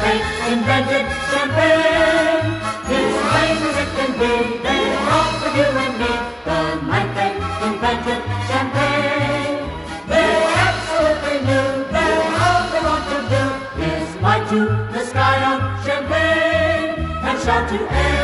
They invented champagne. It's plain as it can be. They're all for you and me. The night they invented champagne. They absolutely knew that all they want to do is fly to the sky on champagne and shout to air.